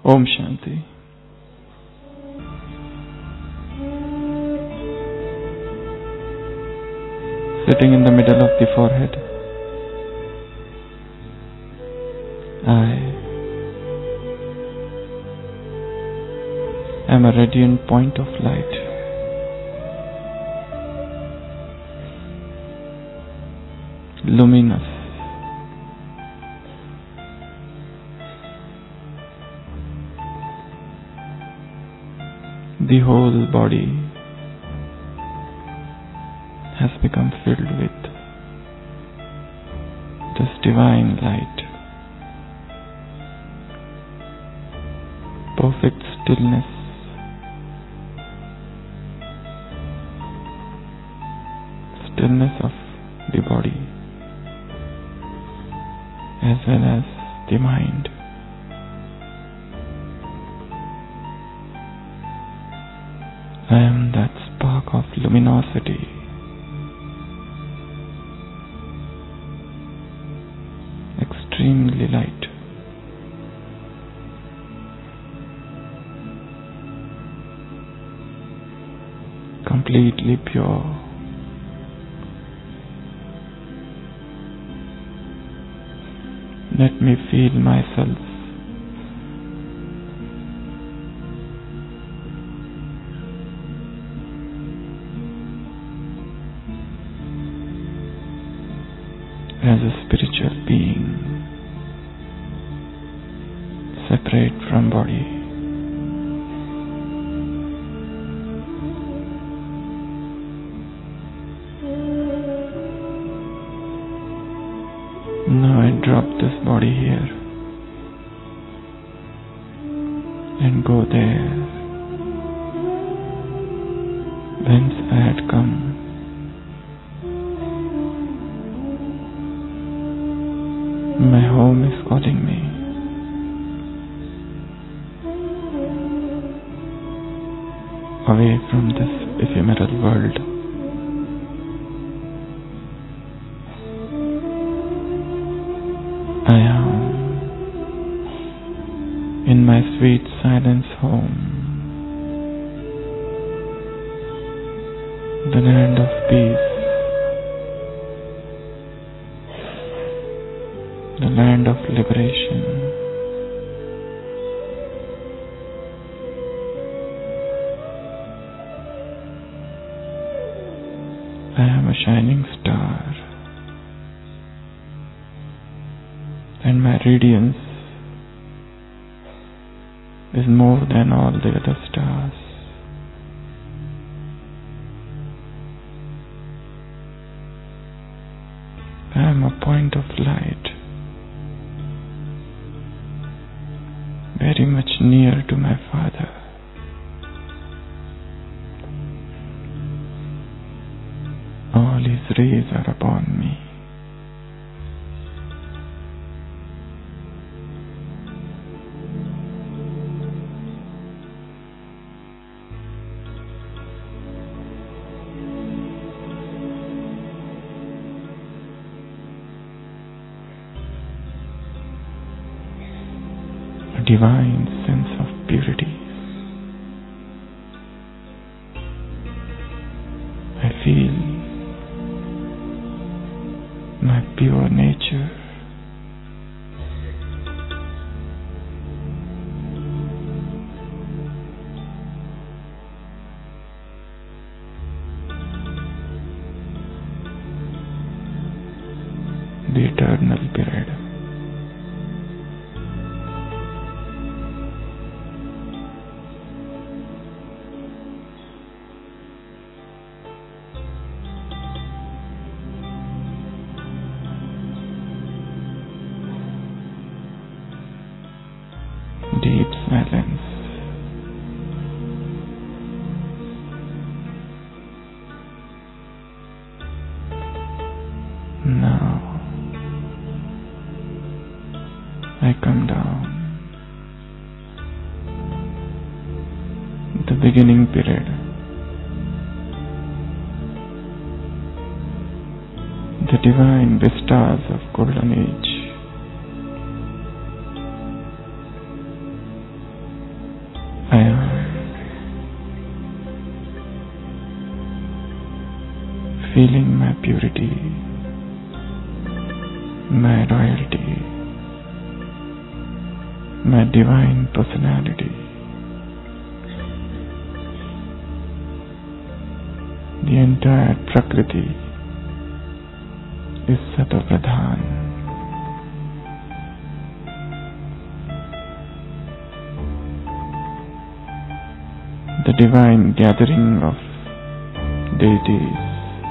Om Shanti. Sitting in the middle of the forehead, I am a radiant point of light. Luminous. The whole body has become filled with this divine light. Perfect stillness. Stillness of the body as well as the mind. I am that spark of luminosity. Extremely light. Completely pure. Let me feel myself as a spiritual being, separate from body. Now I drop this body here and go there whence I had come. My home is calling me. Away from this ephemeral world. I am in my sweet silence home, the land of peace, the land of liberation. I am a shining star, and my radiance is more than all the other stars. I am a point of light, very much near to my Father. All His rays are upon me. A divine sense of purity. I feel my pure nature. The eternal period. Deep silence. Now I come down. The beginning period. The divine vistas of golden age. feeling my purity, my royalty, my divine personality. The entire Prakriti is Sattva-pradhan. The divine gathering of deities,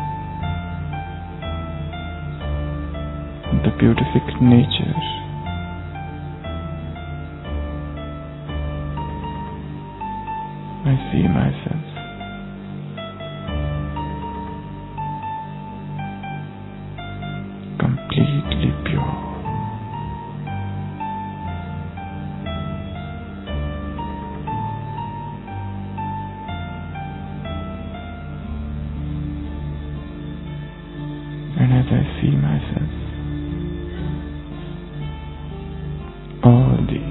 the beatific nature, I see myself completely pure. And as I see myself, all the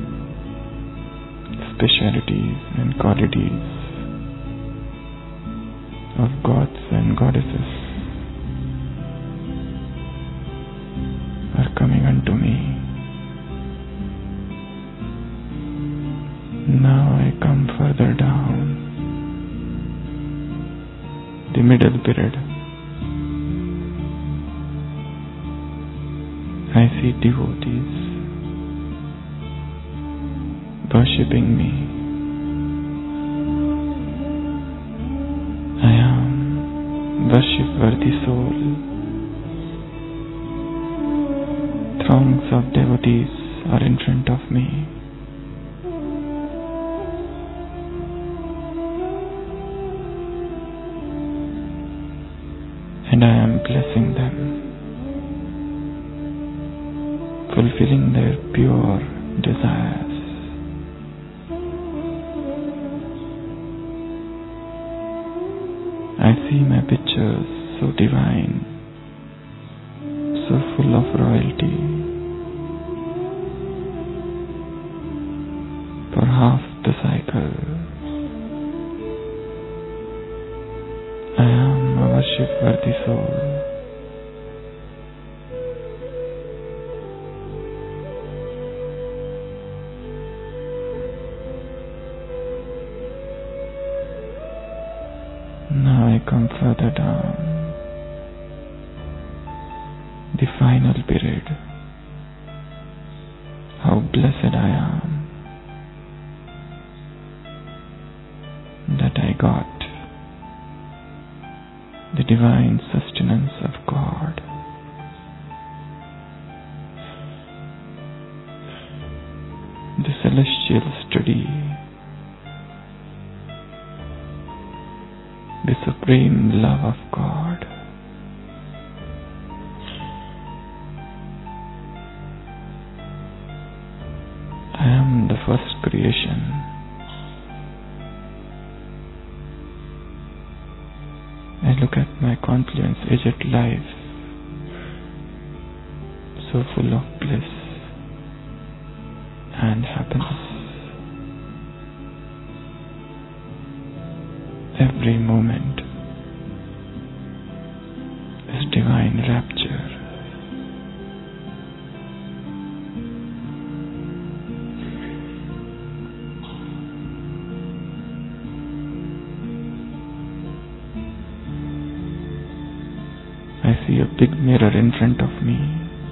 specialities and qualities of gods and goddesses are coming unto me. Now I come further down the middle period. I see devotees worshipping me. I am worship-worthy soul. Throngs of devotees are in front of me. And I am blessing them, fulfilling their pure desires. I see my pictures so divine, so full of royalty. For half the cycle, I am a worship-worthy soul. Now I come further down the final period. How blessed I am that I got the divine sustenance of God. The celestial study, the supreme love of God. I am the first creation. I look at my confluence-aged life, so full of bliss and happiness. Every moment is divine rapture. I see a big mirror in front of me,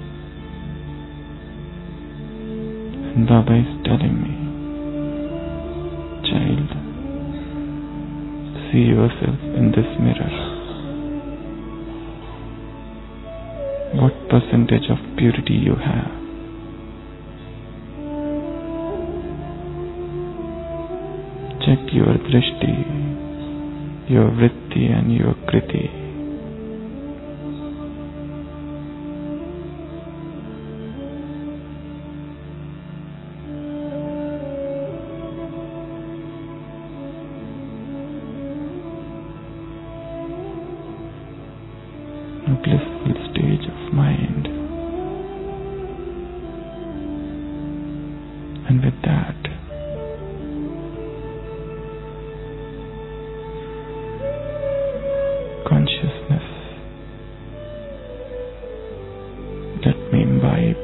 and Baba is telling me, child, see yourself in this mirror. What percentage of purity you have? Check your drishti, your vritti and your kriti. A blissful stage of mind. And with that, consciousness imbibe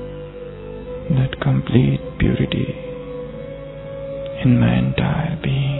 that complete purity in my entire being.